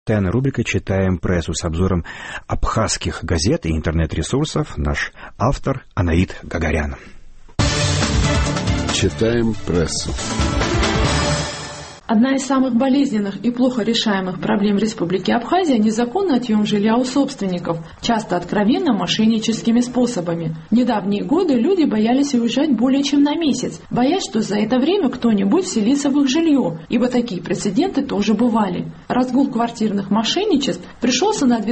Постоянная рубрика «Читаем прессу» с обзором абхазских газет и интернет-ресурсов. Наш автор Анаит Гагарян. Читаем прессу. Одна из самых болезненных и плохо решаемых проблем Республики Абхазия – незаконный отъем жилья у собственников, часто откровенно мошенническими способами. В недавние годы люди боялись уезжать более чем на месяц, боясь, что за это время кто-нибудь вселится в их жилье, ибо такие прецеденты тоже бывали. Разгул квартирных мошенничеств пришелся на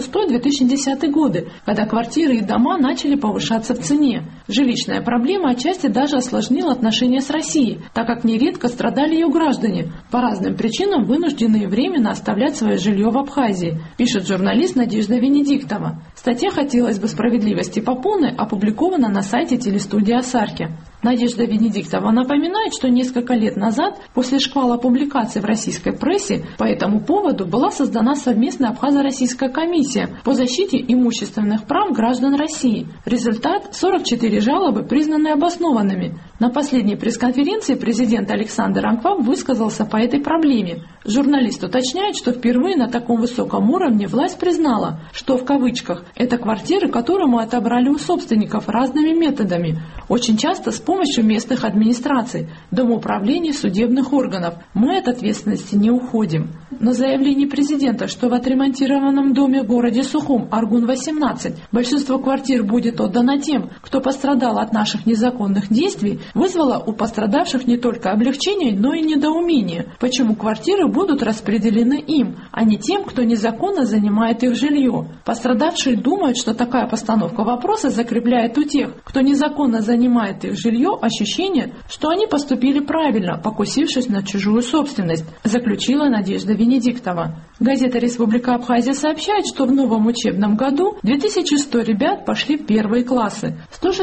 2006-2010 годы, когда квартиры и дома начали повышаться в цене. Жилищная проблема отчасти даже осложнила отношения с Россией, так как нередко страдали ее граждане, по разным причинам вынужденные временно оставлять свое жилье в Абхазии, пишет журналист Надежда Венедиктова. Статья «Хотелось бы справедливости по полной» опубликована на сайте телестудии «Асархи». Надежда Венедиктова напоминает, что несколько лет назад, после шквала публикаций в российской прессе, по этому поводу была создана совместная абхазо-российская комиссия по защите имущественных прав граждан России. Результат – 44 жалобы, признанные обоснованными. На последней пресс-конференции президент Александр Анкваб высказался по этой проблеме. Журналист уточняет, что впервые на таком высоком уровне власть признала, что в кавычках «это квартиры, которые мы отобрали у собственников разными методами, очень часто с помощью местных администраций, домоуправлений, судебных органов. Мы от ответственности не уходим». На заявление президента, что в отремонтированном доме в городе Сухум, Аргун-18, большинство квартир будет отдано тем, кто пострадал от наших незаконных действий, вызвало у пострадавших не только облегчение, но и недоумение, почему квартиры будут распределены им, а не тем, кто незаконно занимает их жилье. Пострадавшие думают, что такая постановка вопроса закрепляет у тех, кто незаконно занимает их жилье, ощущение, что они поступили правильно, покусившись на чужую собственность, заключила Надежда Венедиктова. Газета «Республика Абхазия» сообщает, что в новом учебном году 2100 ребят пошли в первые классы.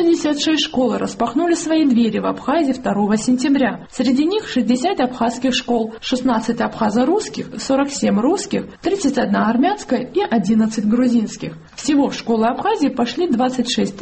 166 школ распахнули свои двери в Абхазии 2 сентября. Среди них 60 абхазских школ, 16 абхазо-русских, 47 русских, 31 армянская и 11 грузинских. Всего в школы Абхазии пошли 26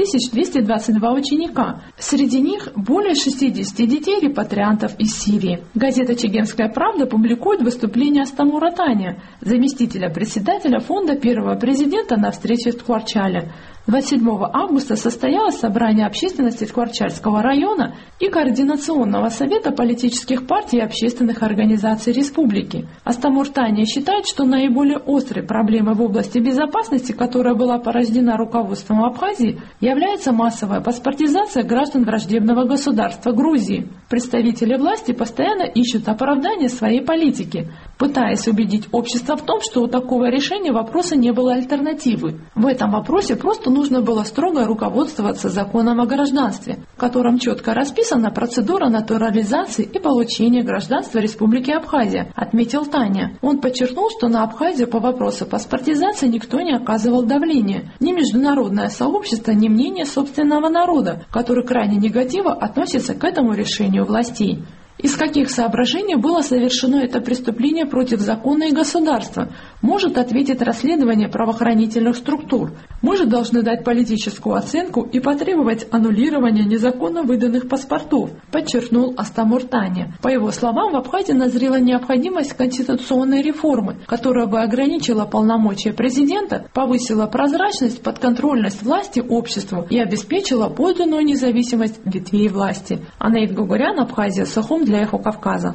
222 ученика. Среди них более 60 детей-репатриантов из Сирии. Газета «Чегемская правда» публикует выступление Астамура Таня, заместителя председателя фонда первого президента на встрече в Ткварчале. 27 августа состоялось собрание общественности Ткварчальского района и Координационного совета политических партий и общественных организаций республики. Астамур Таня считает, что наиболее острой проблемой в области безопасности, которая была порождена руководством Абхазии, является массовая паспортизация граждан враждебного государства Грузии. Представители власти постоянно ищут оправдание своей политики, пытаясь убедить общество в том, что у такого решения вопроса не было альтернативы. В этом вопросе просто нужно было строго руководствоваться законом о гражданстве, в котором четко расписана процедура натурализации и получения гражданства Республики Абхазия, отметил Таня. Он подчеркнул, что на Абхазию по вопросу паспортизации никто не оказывал давления, ни международное сообщество, ни мнение собственного народа, который крайне негативно относится к этому решению властей. Из каких соображений было совершено это преступление против закона и государства, может ответить расследование правоохранительных структур. Мы же должны дать политическую оценку и потребовать аннулирования незаконно выданных паспортов, подчеркнул Астамур Таня. По его словам, в Абхазии назрела необходимость конституционной реформы, которая бы ограничила полномочия президента, повысила прозрачность, подконтрольность власти обществу и обеспечила подлинную независимость ветвей власти. Анаит Гагарян, Абхазия, Сухум для Эхо Кавказа.